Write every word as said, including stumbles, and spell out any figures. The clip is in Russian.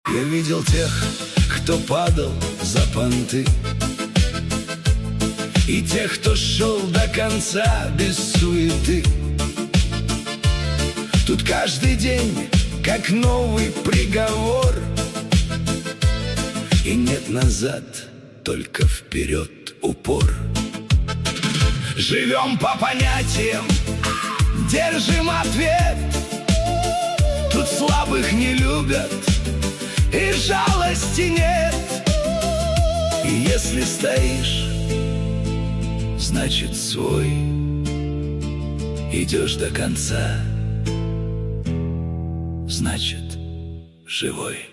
Я видел тех, кто падал за понты, и тех, кто шел до конца без суеты. Тут каждый день как новый приговор, и нет назад, только вперед упор. Живем по понятиям, держим ответ. Тут слабых не любят, и жалости нет. И если стоишь, значит свой. Идешь до конца, значит живой.